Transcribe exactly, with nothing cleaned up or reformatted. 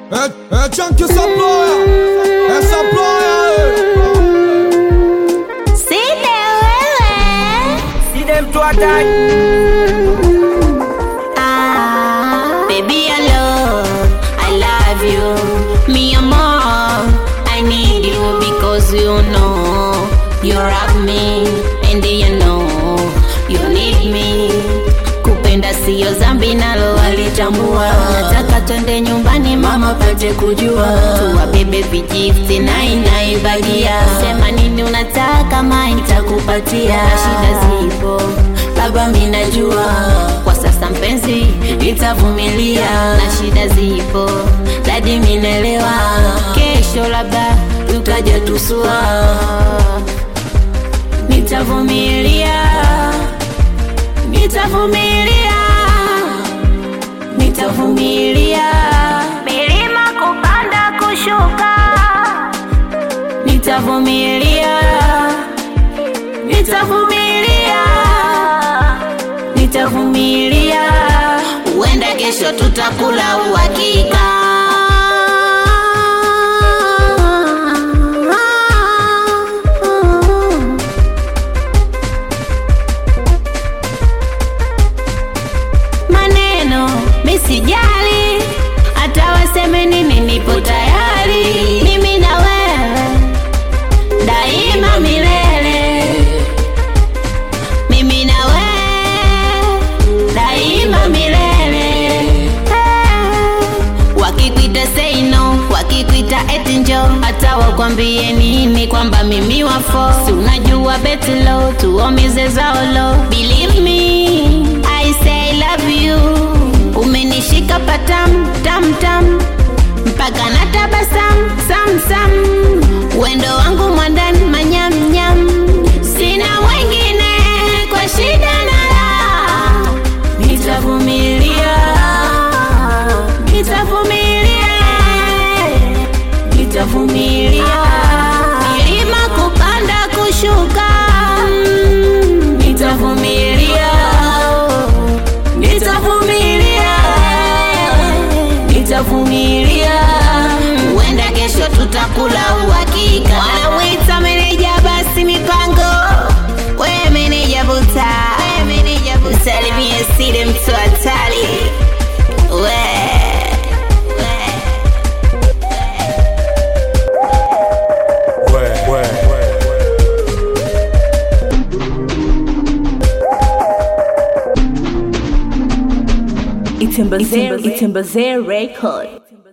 É, é Chunk essa ploia, essa ploia. See them, See them to attack. ah, baby I love, I love you, me and mom, I need you because you know, you love me, and you know, you need me. Kupenda siyo zambi nalo walitambua. Nataka twende nyumbani mama pate kujua. Tuwabebe vijifti na inaibagia. Sema nini unataka ma nitakupatia. Shida zipo baba minajua. Kwa sasa mpenzi nitavumilia. Na shida zipo dadi minelewa. Kesho labda tutaja tusua. Nitavumilia, nitavumilia, nitavumilia, milima kupanda kushuka. Nitavumilia, nitavumilia, nitavumilia, uenda kesho tutakula uhakika. Misijali hata waseme nini, nipo tayari. Mimi na wewe daima milele. Mimi na wewe daima milele. Hey. Wakikuita say no, wakikuita eti njoo, hata wakwambie nini kwamba mimi wafo. Si unajua beti low, tuomize zao low. Believe me, I say I love you. Umenishika patam, tam tam, mpaka natabasam, sam sam. Wendo wangu mwandani manyam nyam. Sina wengine kwa shida na raha. Nitavumilia, nitavumilia, nitavumilia, milima kupanda kushuka. Nitavumilia, nitavumilia, nitavumilia, uenda kesho tutakula uhakika. Wanamwita meneja basi mipango, we meneja buta, usalimie sile mtu hatari. We Itembazee Record.